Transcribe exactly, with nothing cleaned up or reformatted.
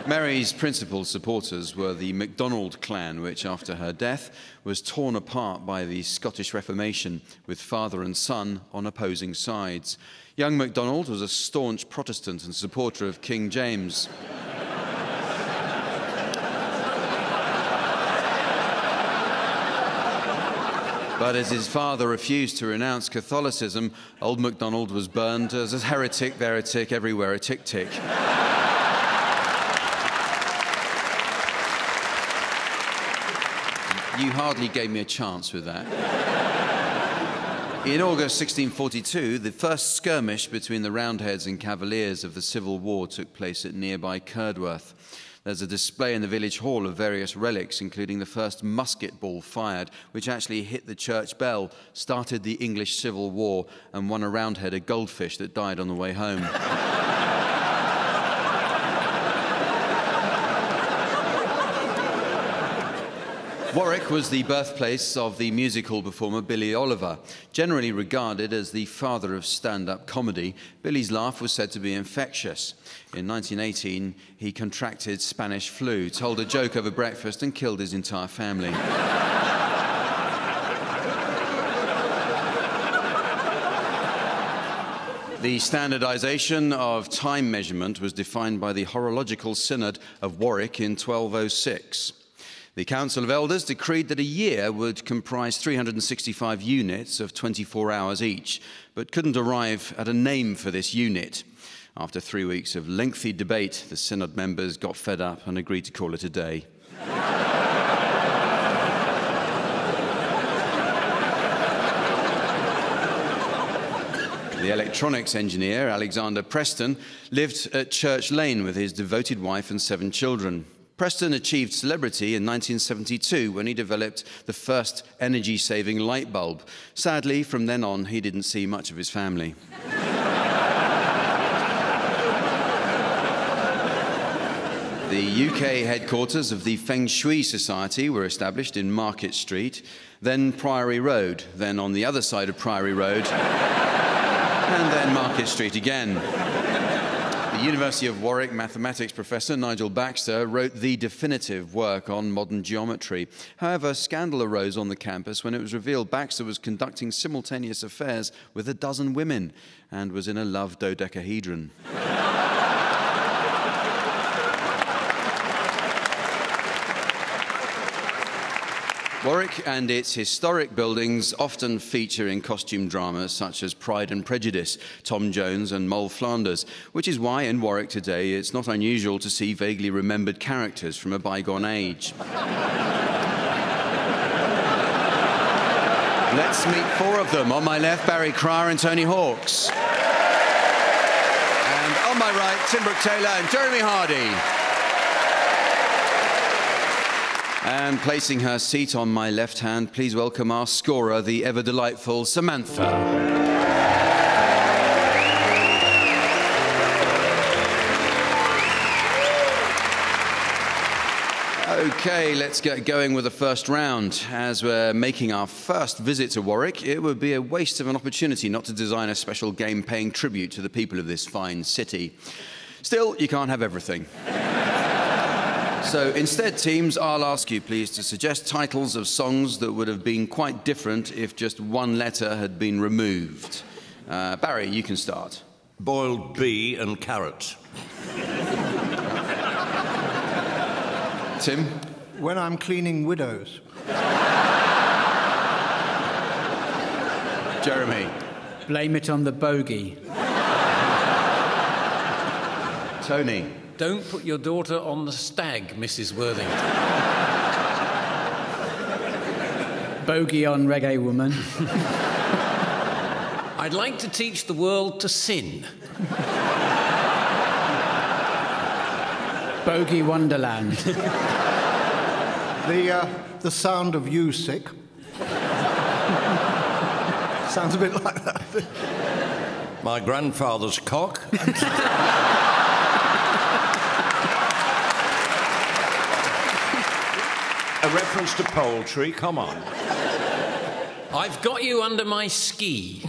Mary's principal supporters were the MacDonald clan, which, after her death, was torn apart by the Scottish Reformation, with father and son on opposing sides. Young MacDonald was a staunch Protestant and supporter of King James. But as his father refused to renounce Catholicism, old MacDonald was burned as a heretic, there a tick, everywhere a tick-tick. You hardly gave me a chance with that. In August sixteen forty-two, the first skirmish between the Roundheads and Cavaliers of the Civil War took place at nearby Curdworth. There's a display in the village hall of various relics, including the first musket ball fired, which actually hit the church bell, started the English Civil War, and won a Roundhead a goldfish that died on the way home. Warwick was the birthplace of the musical performer Billy Oliver. Generally regarded as the father of stand-up comedy, Billy's laugh was said to be infectious. In nineteen eighteen, he contracted Spanish flu, told a joke over breakfast, and killed his entire family. The standardization of time measurement was defined by the Horological Synod of Warwick in twelve oh six. The Council of Elders decreed that a year would comprise three hundred sixty-five units of twenty-four hours each, but couldn't arrive at a name for this unit. After three weeks of lengthy debate, the Synod members got fed up and agreed to call it a day. The electronics engineer, Alexander Preston, lived at Church Lane with his devoted wife and seven children. Preston achieved celebrity in nineteen seventy-two when he developed the first energy-saving light bulb. Sadly, from then on, he didn't see much of his family. The U K headquarters of the Feng Shui Society were established in Market Street, then Priory Road, then on the other side of Priory Road, and then Market Street again. The University of Warwick mathematics professor Nigel Baxter wrote the definitive work on modern geometry. However, scandal arose on the campus when it was revealed Baxter was conducting simultaneous affairs with a dozen women and was in a love dodecahedron. Warwick and its historic buildings often feature in costume dramas such as Pride and Prejudice, Tom Jones and Moll Flanders, which is why in Warwick today it's not unusual to see vaguely remembered characters from a bygone age. Let's meet four of them. On my left, Barry Cryer and Tony Hawks. And on my right, Tim Brooke-Taylor and Jeremy Hardy. And placing her seat on my left hand, please welcome our scorer, the ever-delightful Samantha. OK, let's get going with the first round. As we're making our first visit to Warwick, it would be a waste of an opportunity not to design a special game paying tribute to the people of this fine city. Still, you can't have everything. So instead, teams, I'll ask you, please, to suggest titles of songs that would have been quite different if just one letter had been removed. Uh, Barry, you can start. Boiled bee and carrot. Tim? When I'm cleaning widows. Jeremy? Blame it on the bogey. Tony? Don't put your daughter on the stag, Missus Worthing. Bogey on Reggae Woman. I'd like to teach the world to sin. Bogey Wonderland. The, uh, the sound of you sick. Sounds a bit like that. My grandfather's cock. A reference to poultry, come on. I've got you under my ski.